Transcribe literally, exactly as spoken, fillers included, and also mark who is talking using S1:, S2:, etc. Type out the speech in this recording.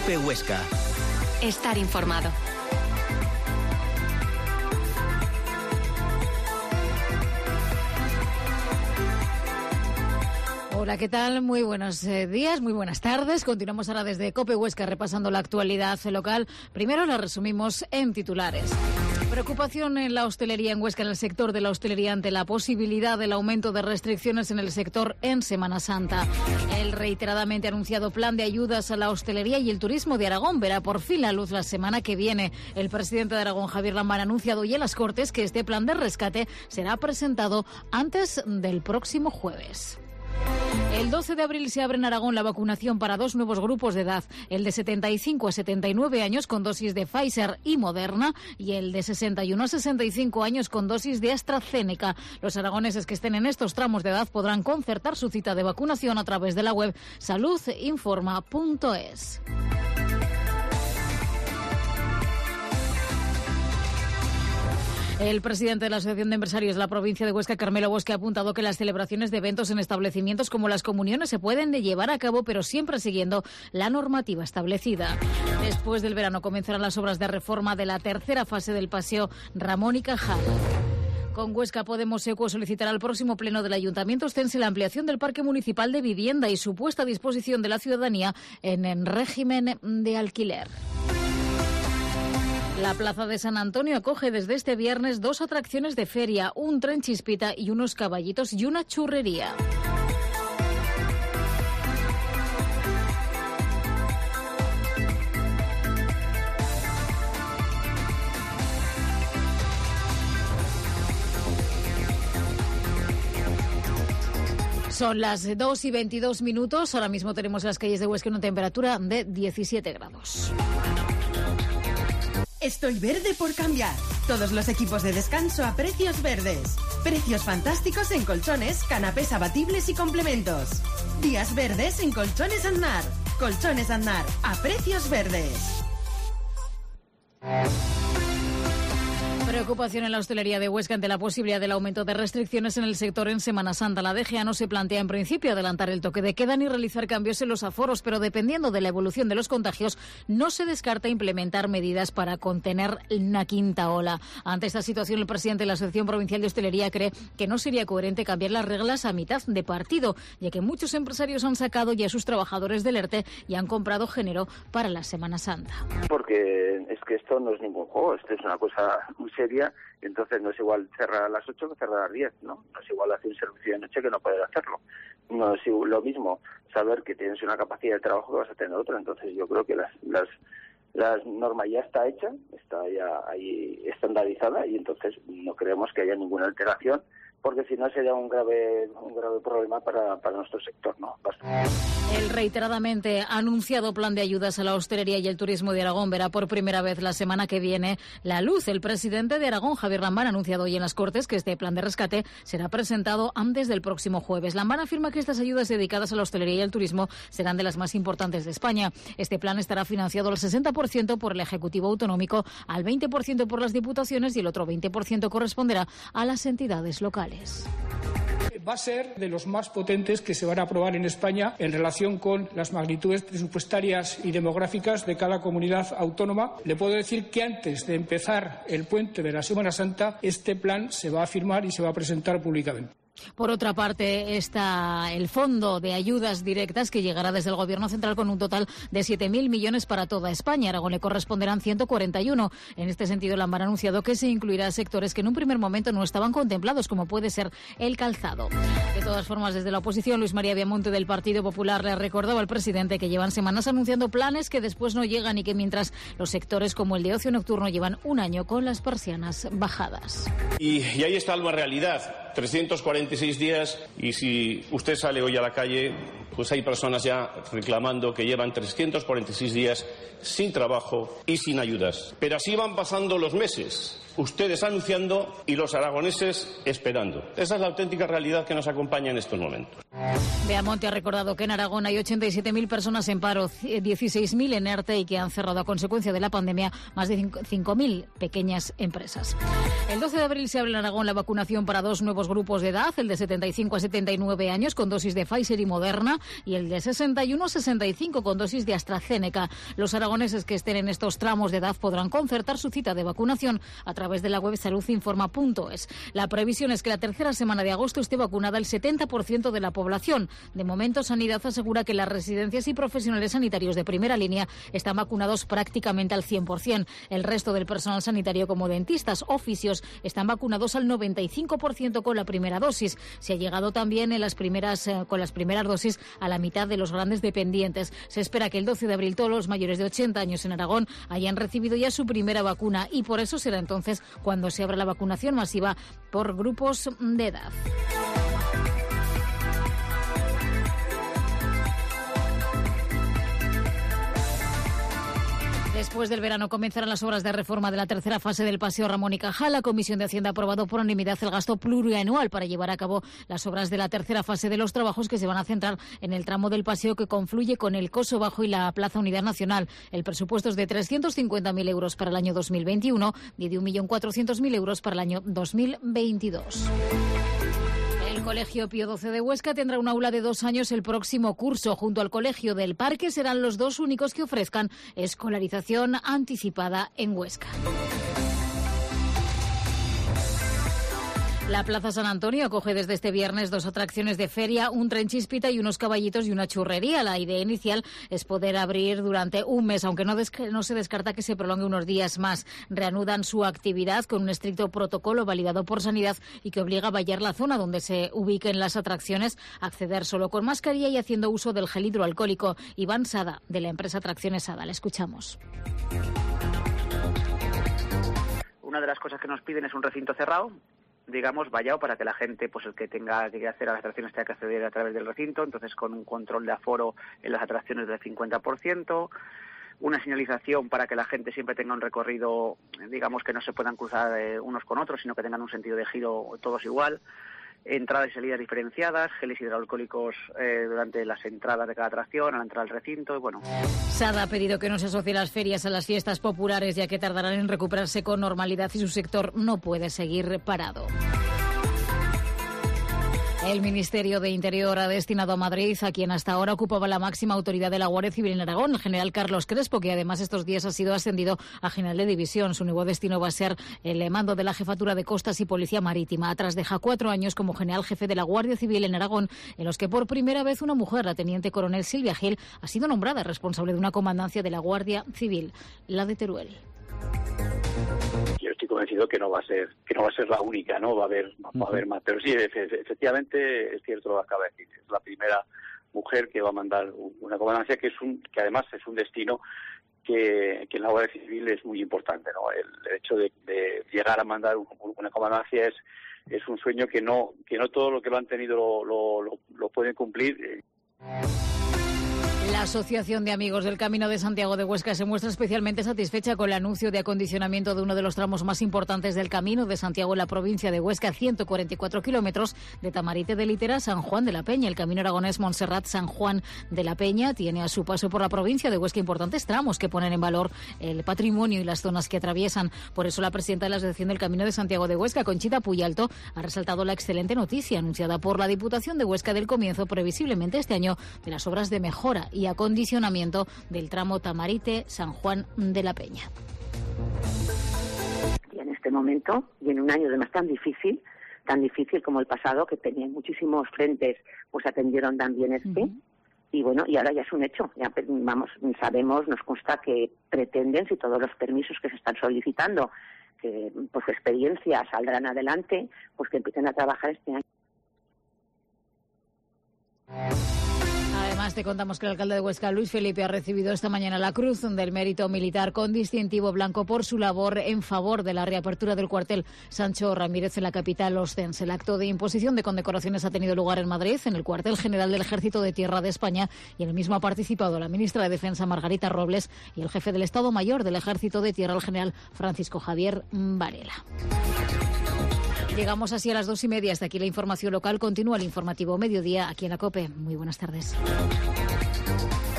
S1: COPE Huesca.
S2: Estar informado.
S3: Hola, ¿qué tal? Muy buenos eh, días, muy buenas tardes. Continuamos ahora desde COPE Huesca repasando la actualidad local. Primero la resumimos en titulares. Preocupación en la hostelería en Huesca, en el sector de la hostelería, ante la posibilidad del aumento de restricciones en el sector en Semana Santa. El reiteradamente anunciado plan de ayudas a la hostelería y el turismo de Aragón verá por fin la luz la semana que viene. El presidente de Aragón, Javier Lambán, ha anunciado hoy en las Cortes que este plan de rescate será presentado antes del próximo jueves. El doce de abril se abre en Aragón la vacunación para dos nuevos grupos de edad, el de setenta y cinco a setenta y nueve años con dosis de Pfizer y Moderna y el de sesenta y uno a sesenta y cinco años con dosis de AstraZeneca. Los aragoneses que estén en estos tramos de edad podrán concertar su cita de vacunación a través de la web salud informa punto es. El presidente de la Asociación de Empresarios de la provincia de Huesca, Carmelo Bosque, ha apuntado que las celebraciones de eventos en establecimientos como las comuniones se pueden llevar a cabo, pero siempre siguiendo la normativa establecida. Después del verano comenzarán las obras de reforma de la tercera fase del Paseo Ramón y Cajal. Con Huesca Podemos Equo solicitará al próximo pleno del Ayuntamiento ostense la ampliación del Parque Municipal de Vivienda y su puesta a disposición de la ciudadanía en, en régimen de alquiler. La Plaza de San Antonio acoge desde este viernes dos atracciones de feria, un tren chispita y unos caballitos y una churrería. Son las dos y veintidós minutos. Ahora mismo tenemos en las calles de Huesca una temperatura de diecisiete grados.
S4: Estoy verde por cambiar. Todos los equipos de descanso a precios verdes. Precios fantásticos en colchones, canapés abatibles y complementos. Días verdes en Colchones Aznar. Colchones Aznar a precios verdes.
S3: Preocupación en la hostelería de Huesca ante la posibilidad del aumento de restricciones en el sector en Semana Santa. La D G A no se plantea en principio adelantar el toque de queda ni realizar cambios en los aforos, pero dependiendo de la evolución de los contagios, no se descarta implementar medidas para contener una quinta ola. Ante esta situación, el presidente de la Asociación Provincial de Hostelería cree que no sería coherente cambiar las reglas a mitad de partido, ya que muchos empresarios han sacado ya a sus trabajadores del ERTE y han comprado género para la Semana Santa.
S5: Porque es que esto no es ningún juego, esto es una cosa muy seria, entonces no es igual cerrar a las ocho que cerrar a las diez, ¿no? No es igual hacer un servicio de noche que no poder hacerlo. No es lo mismo saber que tienes una capacidad de trabajo que vas a tener otra. Entonces yo creo que las las la norma ya está hecha, está ya ahí estandarizada y entonces no creemos que haya ninguna alteración, porque si no sería un grave un grave problema para, para nuestro sector, ¿no? Bastante.
S3: El reiteradamente anunciado plan de ayudas a la hostelería y el turismo de Aragón verá por primera vez la semana que viene la luz. El presidente de Aragón, Javier Lambán, ha anunciado hoy en las Cortes que este plan de rescate será presentado antes del próximo jueves. Lambán afirma que estas ayudas dedicadas a la hostelería y al turismo serán de las más importantes de España. Este plan estará financiado al sesenta por ciento por el Ejecutivo Autonómico, al veinte por ciento por las Diputaciones y el otro veinte por ciento corresponderá a las entidades locales.
S6: Va a ser de los más potentes que se van a aprobar en España en relación con las magnitudes presupuestarias y demográficas de cada comunidad autónoma. Le puedo decir que antes de empezar el puente de la Semana Santa, este plan se va a firmar y se va a presentar públicamente.
S3: Por otra parte, está el fondo de ayudas directas que llegará desde el Gobierno central con un total de siete mil millones para toda España. A Aragón le corresponderán ciento cuarenta y uno. En este sentido, Lambán ha anunciado que se incluirá sectores que en un primer momento no estaban contemplados, como puede ser el calzado. De todas formas, desde la oposición, Luis María Viamonte del Partido Popular le recordaba al presidente que llevan semanas anunciando planes que después no llegan y que mientras los sectores como el de ocio nocturno llevan un año con las persianas bajadas.
S7: Y, y ahí está la realidad. trescientos cuarenta y seis días y si usted sale hoy a la calle, pues hay personas ya reclamando que llevan trescientos cuarenta y seis días sin trabajo y sin ayudas. Pero así van pasando los meses. Ustedes anunciando y los aragoneses esperando. Esa es la auténtica realidad que nos acompaña en estos momentos.
S3: Beamonte ha recordado que en Aragón hay ochenta y siete mil personas en paro, dieciséis mil en ERTE y que han cerrado a consecuencia de la pandemia más de cinco mil pequeñas empresas. El doce de abril se abre en Aragón la vacunación para dos nuevos grupos de edad, el de setenta y cinco a setenta y nueve años con dosis de Pfizer y Moderna y el de sesenta y uno a sesenta y cinco con dosis de AstraZeneca. Los aragoneses que estén en estos tramos de edad podrán concertar su cita de vacunación a través de la web saludinforma punto es. La previsión es que la tercera semana de agosto esté vacunada el setenta por ciento de la población. De momento, Sanidad asegura que las residencias y profesionales sanitarios de primera línea están vacunados prácticamente al cien por ciento. El resto del personal sanitario, como dentistas o fisios, están vacunados al noventa y cinco por ciento con la primera dosis. Se ha llegado también en las primeras, eh, con las primeras dosis a la mitad de los grandes dependientes. Se espera que el doce de abril todos los mayores de ochenta años en Aragón hayan recibido ya su primera vacuna y por eso será entonces cuando se abra la vacunación masiva por grupos de edad. Después del verano comenzarán las obras de reforma de la tercera fase del Paseo Ramón y Cajal. La Comisión de Hacienda ha aprobado por unanimidad el gasto plurianual para llevar a cabo las obras de la tercera fase de los trabajos que se van a centrar en el tramo del paseo que confluye con el Coso Bajo y la Plaza Unidad Nacional. El presupuesto es de trescientos cincuenta mil euros para el año dos mil veintiuno y de un millón cuatrocientos mil euros para el año dos mil veintidós. El Colegio Pío doce de Huesca tendrá un aula de dos años el próximo curso. Junto al Colegio del Parque serán los dos únicos que ofrezcan escolarización anticipada en Huesca. La Plaza San Antonio acoge desde este viernes dos atracciones de feria, un tren chispita y unos caballitos y una churrería. La idea inicial es poder abrir durante un mes, aunque no, no se descarta que se prolongue unos días más. Reanudan su actividad con un estricto protocolo validado por Sanidad y que obliga a vallar la zona donde se ubiquen las atracciones, acceder solo con mascarilla y haciendo uso del gel hidroalcohólico. Iván Sada, de la empresa Atracciones Sada. Le escuchamos.
S1: Una de las cosas que nos piden es un recinto cerrado, digamos, vallado para que la gente, pues el que tenga que hacer las atracciones tenga que acceder a través del recinto, entonces con un control de aforo en las atracciones del cincuenta por ciento, una señalización para que la gente siempre tenga un recorrido, digamos, que no se puedan cruzar eh, unos con otros, sino que tengan un sentido de giro todos igual, entradas y salidas diferenciadas, geles hidroalcohólicos eh, durante las entradas de cada atracción, a la entrada al recinto, y bueno.
S3: Sada ha pedido que no se asocie las ferias a las fiestas populares, ya que tardarán en recuperarse con normalidad y su sector no puede seguir parado. El Ministerio de Interior ha destinado a Madrid a quien hasta ahora ocupaba la máxima autoridad de la Guardia Civil en Aragón, el general Carlos Crespo, que además estos días ha sido ascendido a general de división. Su nuevo destino va a ser el mando de la Jefatura de Costas y Policía Marítima. Atrás deja cuatro años como general jefe de la Guardia Civil en Aragón, en los que por primera vez una mujer, la teniente coronel Silvia Gil, ha sido nombrada responsable de una comandancia de la Guardia Civil, la de Teruel.
S8: Estoy convencido que no va a ser que no va a ser la única, no va a haber va a haber más, pero sí, efectivamente es cierto lo que acaba de decir, es la primera mujer que va a mandar una comandancia que es un que además es un destino que, que en la Guardia Civil es muy importante, ¿no? El hecho de, de llegar a mandar una comandancia es es un sueño que no que no todo lo que lo han tenido lo lo, lo, lo pueden cumplir.
S3: La Asociación de Amigos del Camino de Santiago de Huesca se muestra especialmente satisfecha con el anuncio de acondicionamiento de uno de los tramos más importantes del Camino de Santiago en la provincia de Huesca, ciento cuarenta y cuatro kilómetros de Tamarite de Litera a San Juan de la Peña. El Camino Aragonés Montserrat-San Juan de la Peña tiene a su paso por la provincia de Huesca importantes tramos que ponen en valor el patrimonio y las zonas que atraviesan. Por eso la presidenta de la Asociación del Camino de Santiago de Huesca, Conchita Puyalto, ha resaltado la excelente noticia anunciada por la Diputación de Huesca del comienzo, previsiblemente este año, de las obras de mejora y acondicionamiento del tramo Tamarite-San Juan de la Peña.
S9: Y en este momento, y en un año además tan difícil, tan difícil como el pasado, que tenía muchísimos frentes, pues atendieron también este, uh-huh. Y bueno, y ahora ya es un hecho, ya vamos, sabemos, nos consta que pretenden, si todos los permisos que se están solicitando, que por su experiencia saldrán adelante, pues que empiecen a trabajar este año.
S3: Además, te contamos que el alcalde de Huesca, Luis Felipe, ha recibido esta mañana la Cruz del Mérito Militar con distintivo blanco por su labor en favor de la reapertura del cuartel Sancho Ramírez en la capital ostense. El acto de imposición de condecoraciones ha tenido lugar en Madrid, en el cuartel general del Ejército de Tierra de España, y en el mismo ha participado la ministra de Defensa, Margarita Robles, y el jefe del Estado Mayor del Ejército de Tierra, el general Francisco Javier Varela. Llegamos así a las dos y media. Hasta aquí la información local. Continúa el informativo Mediodía aquí en la COPE. Muy buenas tardes.